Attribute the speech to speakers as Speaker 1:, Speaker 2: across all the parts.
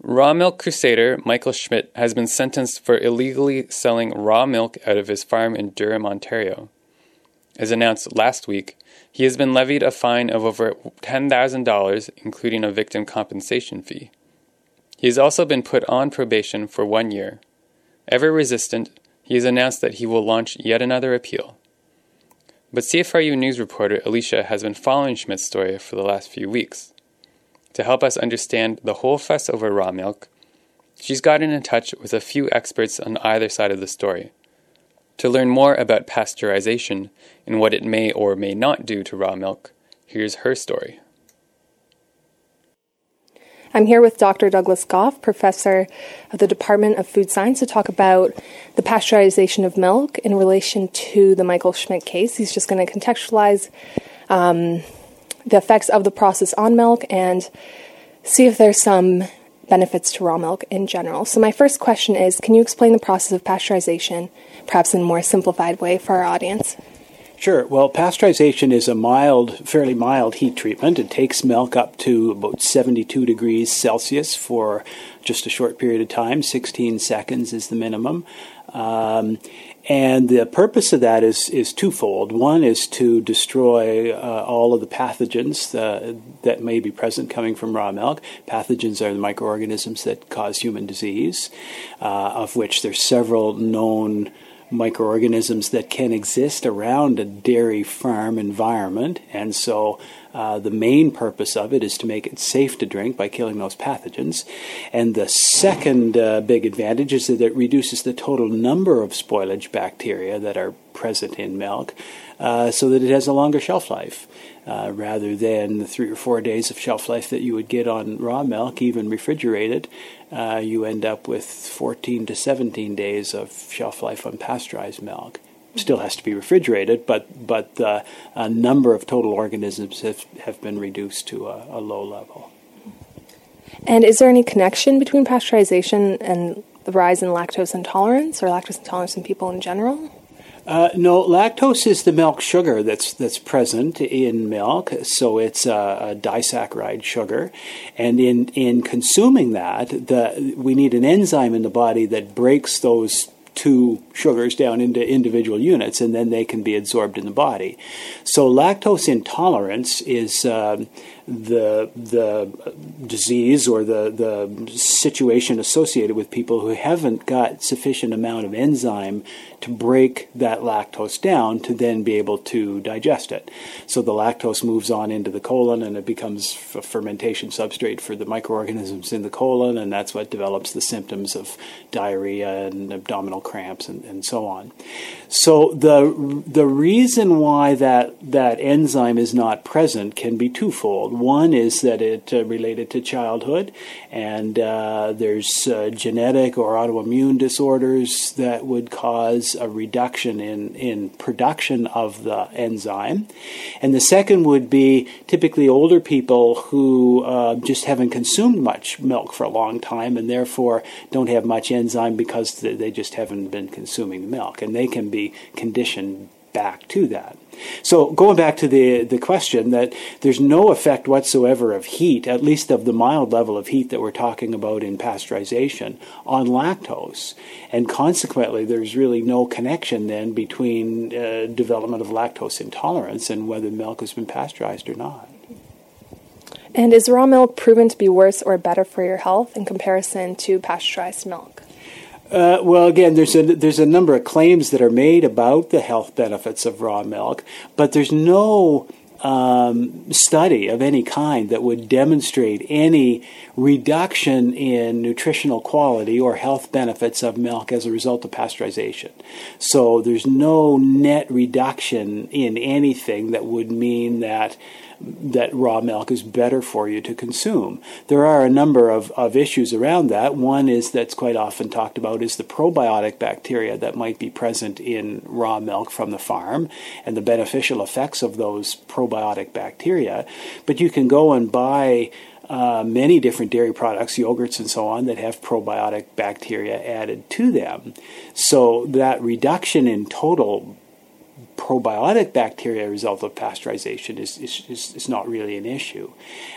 Speaker 1: Raw milk crusader Michael Schmidt has been sentenced for illegally selling raw milk out of his farm in Durham, Ontario. As announced last week, he has been levied a fine of over $10,000, including a victim compensation fee. He has also been put on probation for 1 year. Ever resistant, he has announced that he will launch yet another appeal. But CFRU News reporter Alicia has been following Schmidt's story for the last few weeks. To help us understand the whole fuss over raw milk, she's gotten in touch with a few experts on either side of the story. To learn more about pasteurization and what it may or may not do to raw milk, here's her story.
Speaker 2: I'm here with Dr. Douglas Goff, professor of the Department of Food Science, to talk about the pasteurization of milk in relation to the Michael Schmidt case. He's just going to contextualize the effects of the process on milk and see if there's some benefits to raw milk in general. So my first question is, can you explain the process of pasteurization, perhaps in a more simplified way for our audience?
Speaker 3: Sure. Well, pasteurization is a fairly mild heat treatment. It takes milk up to about 72 degrees Celsius for just a short period of time. 16 seconds is the minimum. And the purpose of that is twofold. One is to destroy all of the pathogens that may be present coming from raw milk. Pathogens are the microorganisms that cause human disease, of which there's several known microorganisms that can exist around a dairy farm environment. And so the main purpose of it is to make it safe to drink by killing those pathogens. And the second big advantage is that it reduces the total number of spoilage bacteria that are present in milk so that it has a longer shelf life. Rather than the 3 or 4 days of shelf life that you would get on raw milk, even refrigerated, you end up with 14 to 17 days of shelf life on pasteurized milk. Still has to be refrigerated, but the number of total organisms have been reduced to a low level.
Speaker 2: And is there any connection between pasteurization and the rise in lactose intolerance or lactose intolerance in people in general?
Speaker 3: No, lactose is the milk sugar that's present in milk, so it's a disaccharide sugar. And in consuming that, we need an enzyme in the body that breaks those two sugars down into individual units, and then they can be absorbed in the body. So lactose intolerance is the disease or the situation associated with people who haven't got sufficient amount of enzyme to break that lactose down to then be able to digest it. So the lactose moves on into the colon and it becomes a fermentation substrate for the microorganisms in the colon, and that's what develops the symptoms of diarrhea and abdominal cramps and so on. So the reason why that enzyme is not present can be twofold. One is that it related to childhood, and there's genetic or autoimmune disorders that would cause a reduction in production of the enzyme. And the second would be typically older people who just haven't consumed much milk for a long time and therefore don't have much enzyme because they just haven't been consuming the milk, and they can be conditioned back to that. So going back to the question, that there's no effect whatsoever of heat, at least of the mild level of heat that we're talking about in pasteurization, on lactose. And consequently, there's really no connection then between development of lactose intolerance and whether milk has been pasteurized or not.
Speaker 2: And is raw milk proven to be worse or better for your health in comparison to pasteurized milk?
Speaker 3: Well, again, there's a number of claims that are made about the health benefits of raw milk, but there's no study of any kind that would demonstrate any reduction in nutritional quality or health benefits of milk as a result of pasteurization. So there's no net reduction in anything that would mean that raw milk is better for you to consume. There are a number of issues around that. One is that's quite often talked about is the probiotic bacteria that might be present in raw milk from the farm and the beneficial effects of those probiotic bacteria. But you can go and buy many different dairy products, yogurts and so on, that have probiotic bacteria added to them. So that reduction in total probiotic bacteria as a result of pasteurization is not really an issue.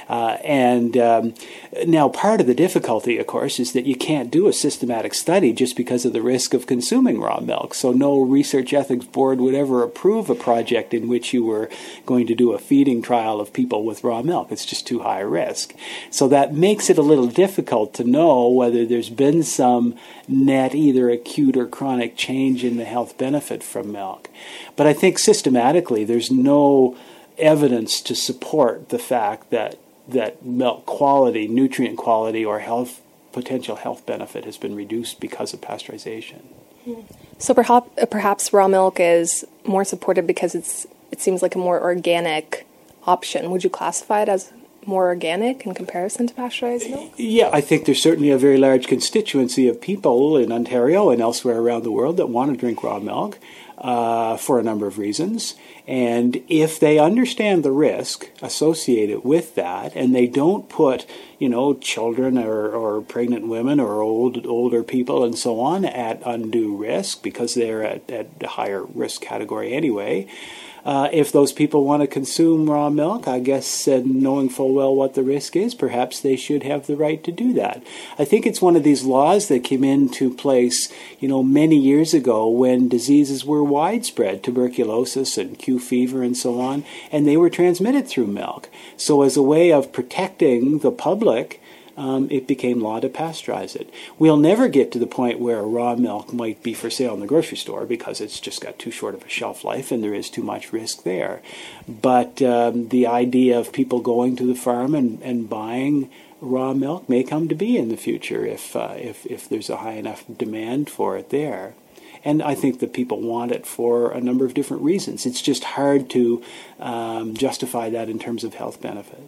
Speaker 3: Now, part of the difficulty, of course, is that you can't do a systematic study just because of the risk of consuming raw milk. So no research ethics board would ever approve a project in which you were going to do a feeding trial of people with raw milk. It's just too high a risk. So that makes it a little difficult to know whether there's been some net either acute or chronic change in the health benefit from milk. But I think systematically there's no evidence to support the fact that milk quality, nutrient quality, or potential health benefit has been reduced because of pasteurization.
Speaker 2: So perhaps raw milk is more supported because it seems like a more organic option. Would you classify it as more organic in comparison to pasteurized milk?
Speaker 3: Yeah, I think there's certainly a very large constituency of people in Ontario and elsewhere around the world that want to drink raw milk for a number of reasons. And if they understand the risk associated with that, and they don't put, children or pregnant women or older people and so on at undue risk because they're at a higher risk category anyway, if those people want to consume raw milk, I guess knowing full well what the risk is, perhaps they should have the right to do that. I think it's one of these laws that came into place, many years ago when diseases were widespread, tuberculosis and Q fever and so on, and they were transmitted through milk. So as a way of protecting the public, it became law to pasteurize it. We'll never get to the point where raw milk might be for sale in the grocery store because it's just got too short of a shelf life and there is too much risk there. But the idea of people going to the farm and buying raw milk may come to be in the future if there's a high enough demand for it there. And I think that people want it for a number of different reasons. It's just hard to justify that in terms of health benefit.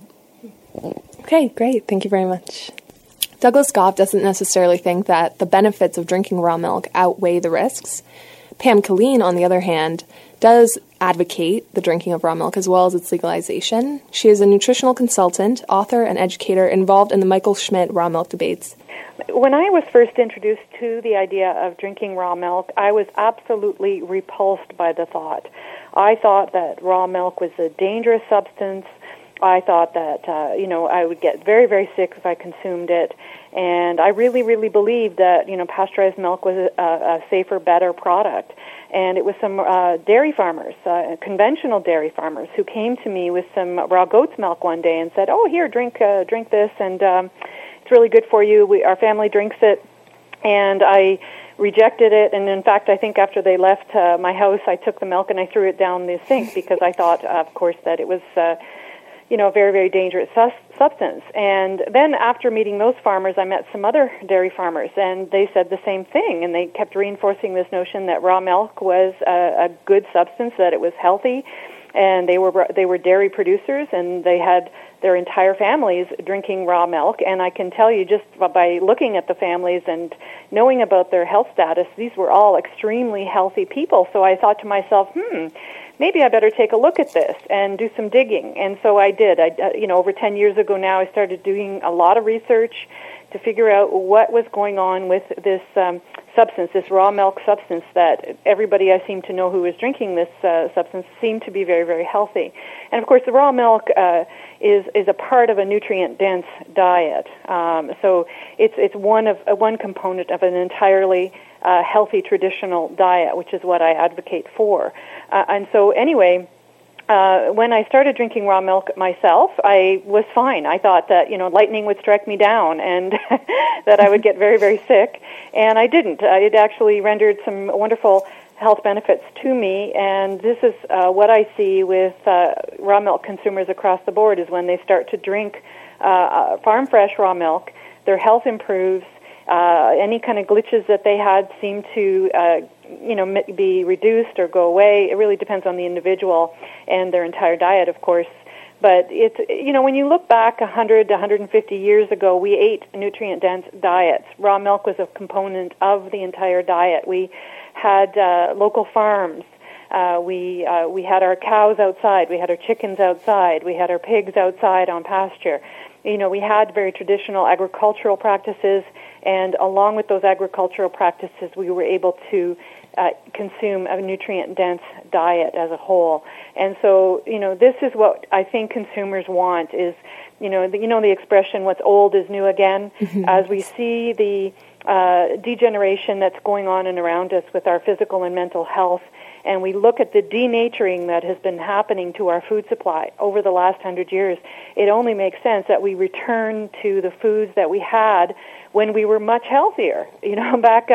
Speaker 2: Okay, great. Thank you very much. Douglas Goff doesn't necessarily think that the benefits of drinking raw milk outweigh the risks. Pam Killeen, on the other hand, does advocate the drinking of raw milk as well as its legalization. She is a nutritional consultant, author, and educator involved in the Michael Schmidt raw milk debates.
Speaker 4: When I was first introduced to the idea of drinking raw milk, I was absolutely repulsed by the thought. I thought that raw milk was a dangerous substance. I thought that, I would get very, very sick if I consumed it. And I really, really believed that, pasteurized milk was a safer, better product. And it was some dairy farmers, conventional dairy farmers, who came to me with some raw goat's milk one day and said, "Oh, here, drink this, and it's really good for you. Our family drinks it." And I rejected it, and in fact, I think after they left my house, I took the milk and I threw it down the sink because I thought, of course, that it was a very, very dangerous substance. And then after meeting those farmers, I met some other dairy farmers, and they said the same thing, and they kept reinforcing this notion that raw milk was a good substance, that it was healthy, and they were dairy producers, and they had their entire families drinking raw milk. And I can tell you, just by looking at the families and knowing about their health status, these were all extremely healthy people. So I thought to myself, maybe I better take a look at this and do some digging. And so I did. Over 10 years ago now, I started doing a lot of research to figure out what was going on with this substance, this raw milk substance that everybody I seem to know who was drinking this substance seemed to be very, very healthy. And of course, the raw milk is a part of a nutrient-dense diet. So it's one component of an entirely healthy traditional diet, which is what I advocate for. And so anyway, when I started drinking raw milk myself, I was fine. I thought that, lightning would strike me down and that I would get very, very sick. And I didn't. It actually rendered some wonderful health benefits to me. And this is what I see with raw milk consumers across the board is when they start to drink farm fresh raw milk, their health improves. Any kind of glitches that they had seem to be reduced or go away. It really depends on the individual and their entire diet, of course. But it's, when you look back 100 to 150 years ago, we ate nutrient-dense diets. Raw milk was a component of the entire diet. We had local farms. We had our cows outside. We had our chickens outside. We had our pigs outside on pasture. We had very traditional agricultural practices, and along with those agricultural practices, we were able to consume a nutrient-dense diet as a whole. And so, this is what I think consumers want is, the expression, what's old is new again. Mm-hmm. As we see the degeneration that's going on and around us with our physical and mental health, and we look at the denaturing that has been happening to our food supply over the last 100 years, it only makes sense that we return to the foods that we had when we were much healthier. Back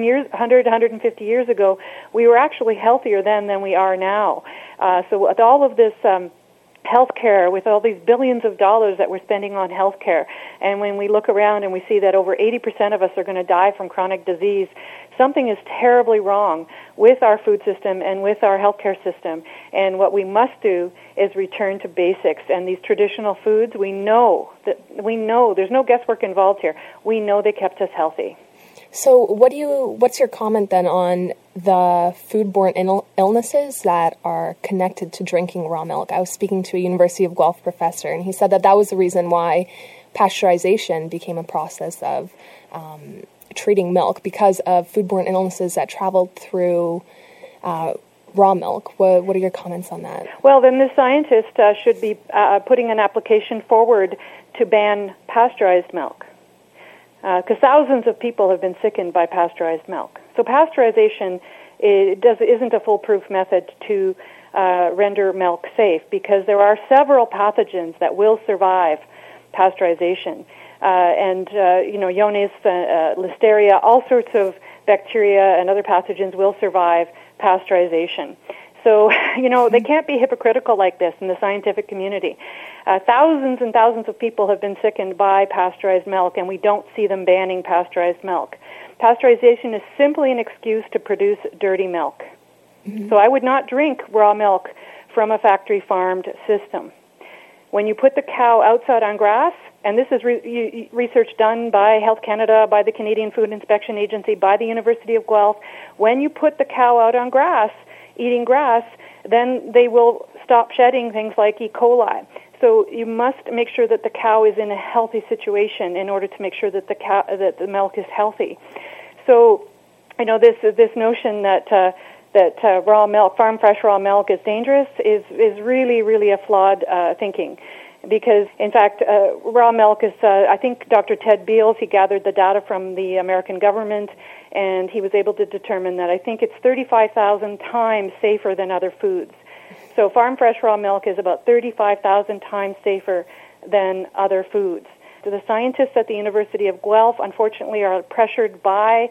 Speaker 4: 150 years ago, we were actually healthier then than we are now. So with all of this healthcare, with all these billions of dollars that we're spending on healthcare, and when we look around and we see that over 80% of us are going to die from chronic disease, something is terribly wrong with our food system and with our healthcare system. And what we must do is return to basics. And these traditional foods, we know there's no guesswork involved here. We know they kept us healthy.
Speaker 2: So what's your comment then on the foodborne illnesses that are connected to drinking raw milk? I was speaking to a University of Guelph professor, and he said that was the reason why pasteurization became a process of treating milk, because of foodborne illnesses that traveled through raw milk. What are your comments on that?
Speaker 4: Well, then the scientist should be putting an application forward to ban pasteurized milk, because thousands of people have been sickened by pasteurized milk. So pasteurization isn't a foolproof method to render milk safe, because there are several pathogens that will survive pasteurization. Ionis, Listeria, all sorts of bacteria and other pathogens will survive pasteurization. So, they can't be hypocritical like this in the scientific community. Thousands and thousands of people have been sickened by pasteurized milk, and we don't see them banning pasteurized milk. Pasteurization is simply an excuse to produce dirty milk. Mm-hmm. So I would not drink raw milk from a factory-farmed system. When you put the cow outside on grass, and this is research done by Health Canada, by the Canadian Food Inspection Agency, by the University of Guelph, when you put the cow out on grass, eating grass, then they will stop shedding things like E. coli. So you must make sure that the cow is in a healthy situation in order to make sure that the milk is healthy. So, this notion that raw milk, farm fresh raw milk, is dangerous is really, really a flawed thinking. Because, in fact, raw milk is, I think Dr. Ted Beals, he gathered the data from the American government, and he was able to determine that I think it's 35,000 times safer than other foods. So farm fresh raw milk is about 35,000 times safer than other foods. So the scientists at the University of Guelph, unfortunately, are pressured by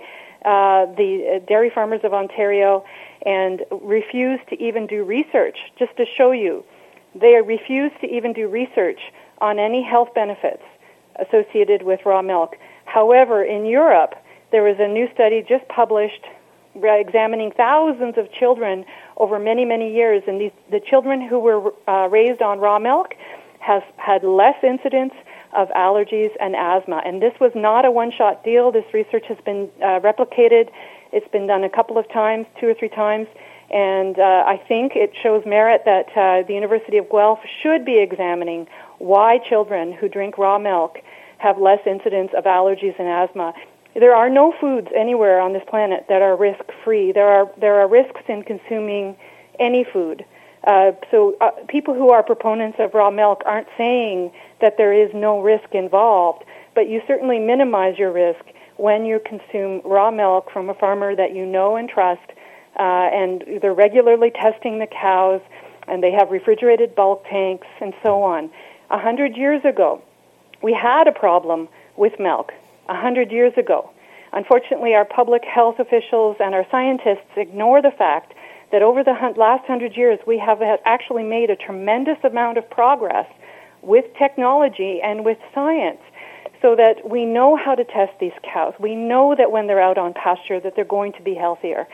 Speaker 4: the dairy farmers of Ontario and refuse to even do research, just to show you. They refuse to even do research on any health benefits associated with raw milk. However, in Europe, there was a new study just published examining thousands of children over many, many years, and the children who were raised on raw milk have had less incidence of allergies and asthma. And this was not a one-shot deal. This research has been replicated. It's been done a couple of times, 2 or 3 times, and I think it shows merit that the University of Guelph should be examining why children who drink raw milk have less incidence of allergies and asthma. There are no foods anywhere on this planet that are risk-free. There are risks in consuming any food. So people who are proponents of raw milk aren't saying that there is no risk involved, but you certainly minimize your risk when you consume raw milk from a farmer that you know and trust, and they're regularly testing the cows, and they have refrigerated bulk tanks, and so on. 100 years ago, we had a problem with milk. 100 years ago. Unfortunately, our public health officials and our scientists ignore the fact that over the last 100 years, we have actually made a tremendous amount of progress with technology and with science, so that we know how to test these cows. We know that when they're out on pasture that they're going to be healthier.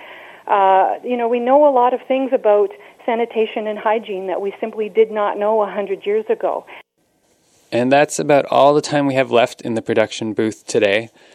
Speaker 4: We know a lot of things about sanitation and hygiene that we simply did not know 100 years ago.
Speaker 1: And that's about all the time we have left in the production booth today.